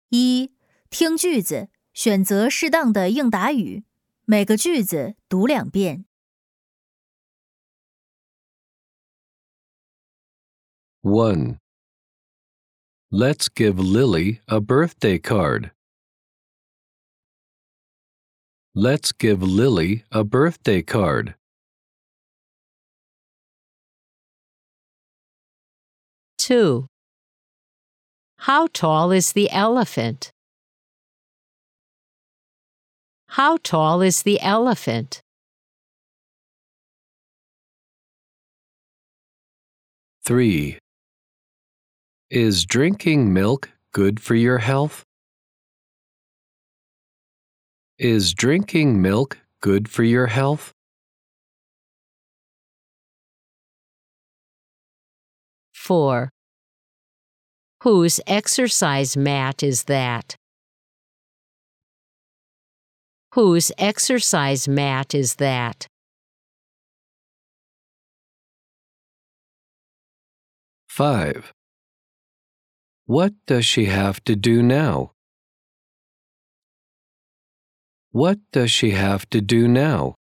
一、听句子，选择适当的应答语，每个句子读2遍。 1. Let's give Lily a birthday card. Let's give Lily a birthday card. 2. How tall is the elephant? How tall is the elephant? 3. Is drinking milk good for your health? Is drinking milk good for your health? 4. Whose exercise mat is that? Whose exercise mat is that? 5. What does she have to do now? What does she have to do now?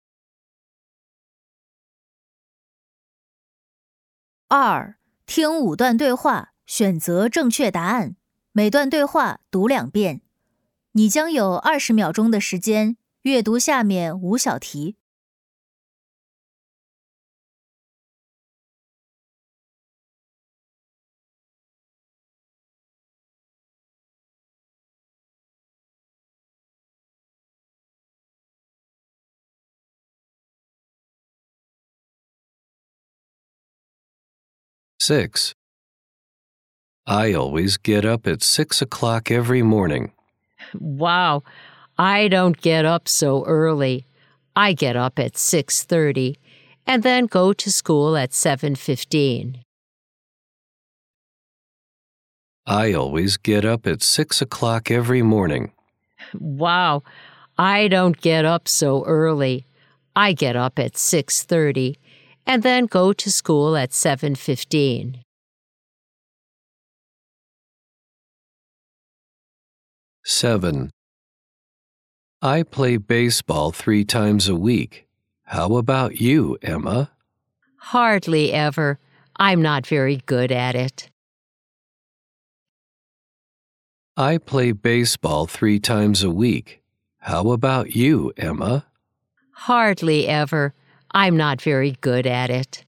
2. 听5段对话，选择正确答案，每段对话读2遍。你将有20秒钟的时间阅读下面5小题。 6. I always get up at 6 o'clock every morning. Wow, I don't get up so early. I get up at 6:30 and then go to school at 7:15. I always get up at 6 o'clock every morning. Wow, I don't get up so early. I get up at 6:30 and then go to school at 7:15. 7. I play baseball 3 times a week. How about you, Emma? Hardly ever. I'm not very good at it. I play baseball 3 times a week. How about you, Emma? Hardly ever. I'm not very good at it.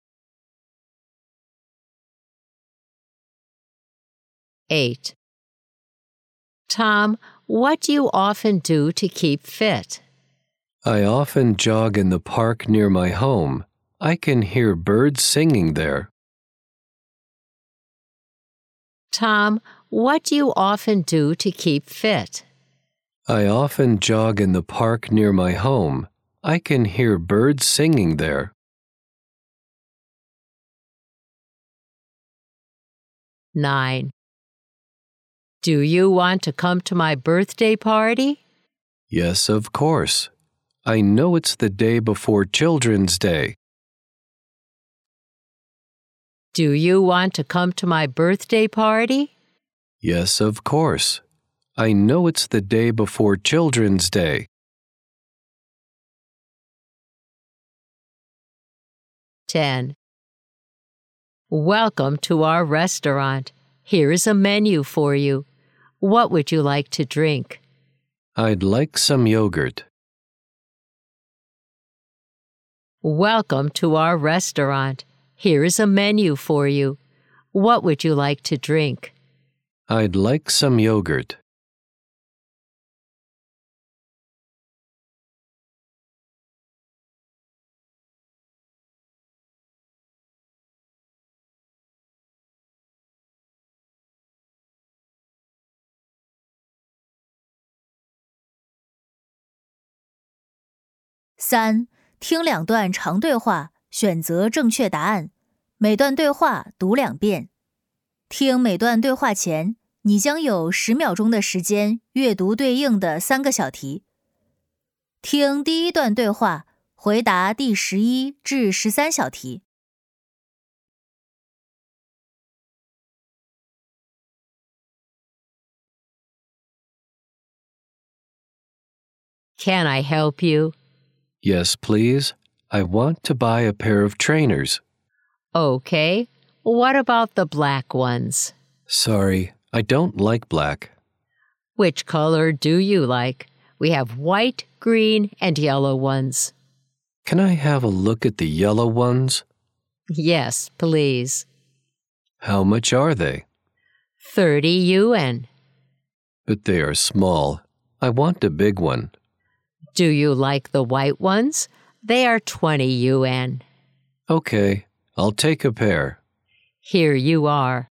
8. Tom, what do you often do to keep fit? I often jog in the park near my home. I can hear birds singing there. Tom, what do you often do to keep fit? I often jog in the park near my home. I can hear birds singing there. 9. Do you want to come to my birthday party? Yes, of course. I know it's the day before Children's Day. Do you want to come to my birthday party? Yes, of course. I know it's the day before Children's Day. 10. Welcome to our restaurant. Here is a menu for you. What would you like to drink? I'd like some yogurt. Welcome to our restaurant. Here is a menu for you. What would you like to drink? I'd like some yogurt. 3. 听2段长对话，选择正确答案，每段对话读2遍。听每段对话前，你将有10秒钟的时间阅读对应的3个小题。听第1段对话，回答第11至13小题。 Can I help you? Yes, please. I want to buy a pair of trainers. Okay. What about the black ones? Sorry, I don't like black. Which color do you like? We have white, green, and yellow ones. Can I have a look at the yellow ones? Yes, please. How much are they? 30 yuan. But they are small. I want a big one. Do you like the white ones? They are 20 yuan. Okay, I'll take a pair. Here you are.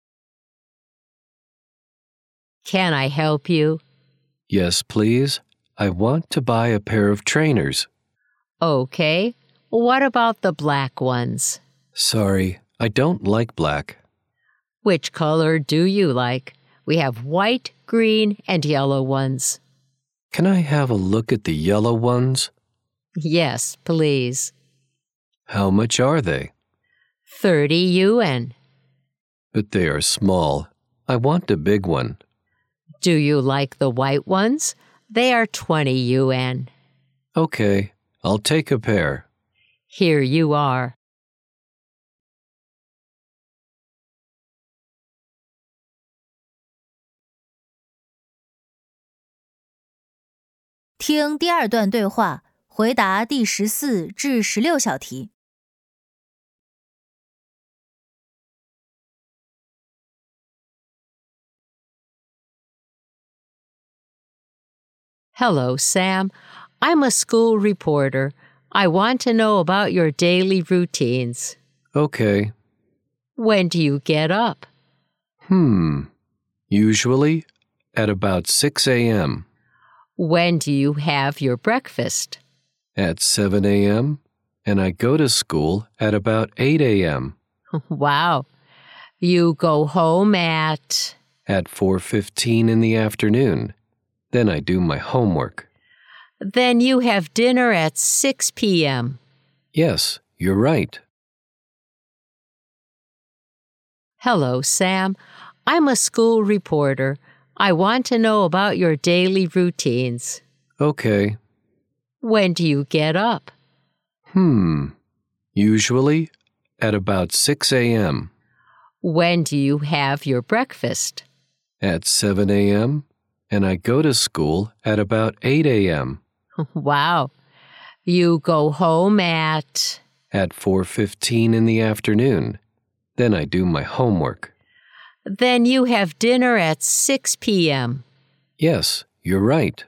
Can I help you? Yes, please. I want to buy a pair of trainers. Okay. What about the black ones? Sorry, I don't like black. Which color do you like? We have white, green, and yellow ones. Can I have a look at the yellow ones? Yes, please. How much are they? 30 yuan. But they are small. I want a big one. Do you like the white ones? They are 20 yuan. Okay, I'll take a pair. Here you are. 听第二段对话，回答第14至16小题。 Hello, Sam. I'm a school reporter. I want to know about your daily routines. Okay. When do you get up? Usually at about 6 a.m. When do you have your breakfast? At 7 a.m. and I go to school at about 8 a.m. Wow. You go home at 4:15 in the afternoon. Then I do my homework. Then you have dinner at 6 p.m. Yes, you're right. Hello, Sam. I'm a school reporter. I want to know about your daily routines. Okay. When do you get up? Usually at about 6 a.m. When do you have your breakfast? At 7 a.m. and I go to school at about 8 a.m. Wow. You go home at 4:15 in the afternoon. Then I do my homework. Then you have dinner at 6 p.m. Yes, you're right.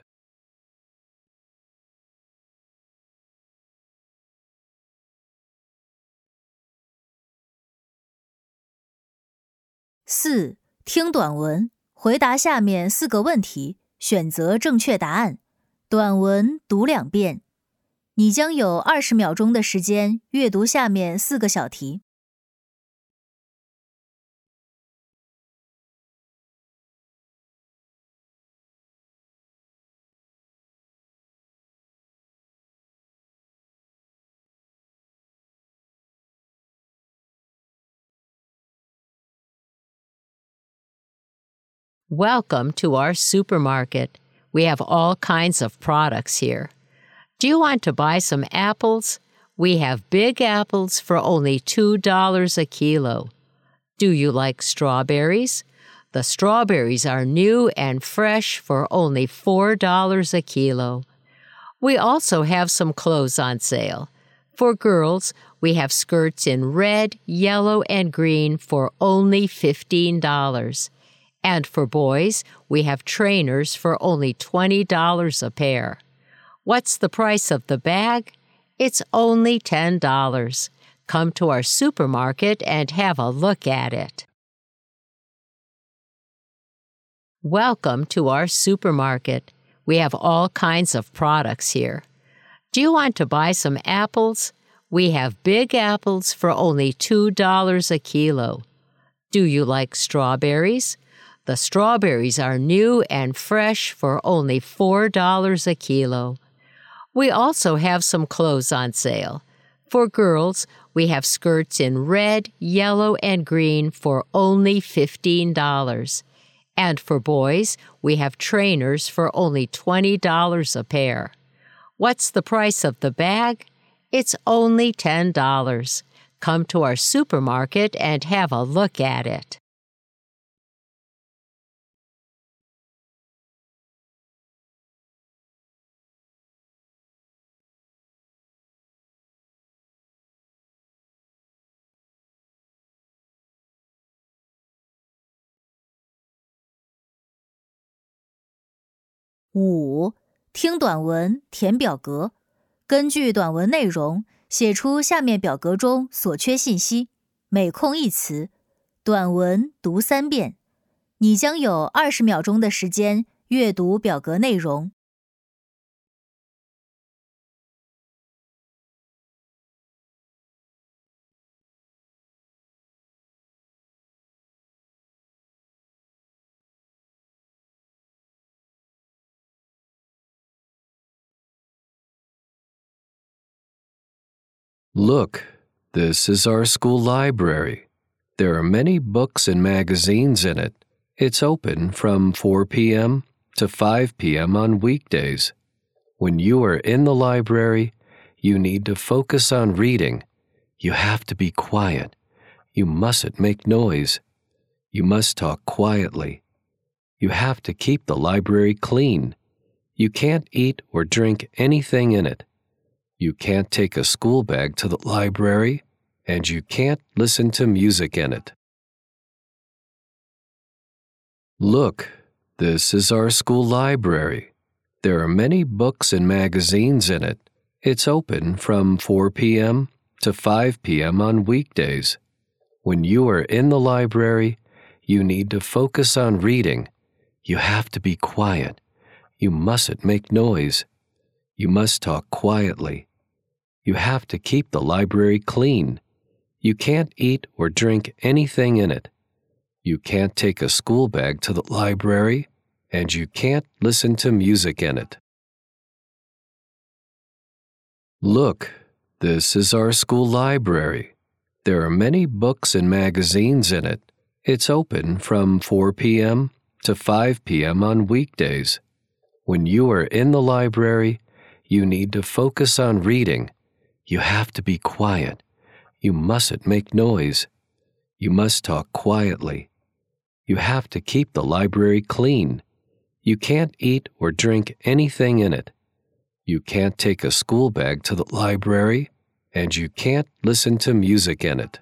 4. 听短文，回答下面4个问题，选择正确答案。短文读2遍。你将有20秒钟的时间阅读下面4个小题。 Welcome to our supermarket. We have all kinds of products here. Do you want to buy some apples? We have big apples for only $2 a kilo. Do you like strawberries? The strawberries are new and fresh for only $4 a kilo. We also have some clothes on sale. For girls, we have skirts in red, yellow, and green for only $15. And for boys, we have trainers for only $20 a pair. What's the price of the bag? It's only $10. Come to our supermarket and have a look at it. Welcome to our supermarket. We have all kinds of products here. Do you want to buy some apples? We have big apples for only $2 a kilo. Do you like strawberries? The strawberries are new and fresh for only $4 a kilo. We also have some clothes on sale. For girls, we have skirts in red, yellow, and green for only $15. And for boys, we have trainers for only $20 a pair. What's the price of the bag? It's only $10. Come to our supermarket and have a look at it. 5. 听短文，填表格。根据短文内容，写出下面表格中所缺信息，每空一词。短文读3遍。你将有20秒钟的时间阅读表格内容。 Look, this is our school library. There are many books and magazines in it. It's open from 4 p.m. to 5 p.m. on weekdays. When you are in the library, you need to focus on reading. You have to be quiet. You mustn't make noise. You must talk quietly. You have to keep the library clean. You can't eat or drink anything in it. You can't take a school bag to the library, and you can't listen to music in it. Look, this is our school library. There are many books and magazines in it. It's open from 4 p.m. to 5 p.m. on weekdays. When you are in the library, you need to focus on reading. You have to be quiet. You mustn't make noise. You must talk quietly. You have to keep the library clean. You can't eat or drink anything in it. You can't take a school bag to the library, and you can't listen to music in it. Look, this is our school library. There are many books and magazines in it. It's open from 4 p.m. to 5 p.m. on weekdays. When you are in the library, you need to focus on reading. You have to be quiet. You mustn't make noise. You must talk quietly. You have to keep the library clean. You can't eat or drink anything in it. You can't take a school bag to the library, and you can't listen to music in it.